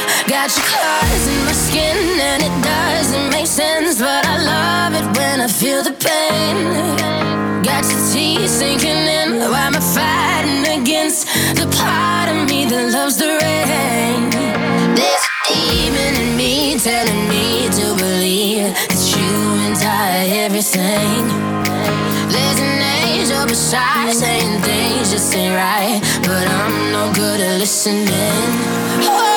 Got your claws in my skin and it doesn't make sense, but I love it when I feel the pain. Got your teeth sinking in while I'm fighting against the part of me that loves the rain. There's a demon in me telling me to believe that you and I are everything. There's an angel beside saying things just ain't right, but I'm no good at listening. Oh,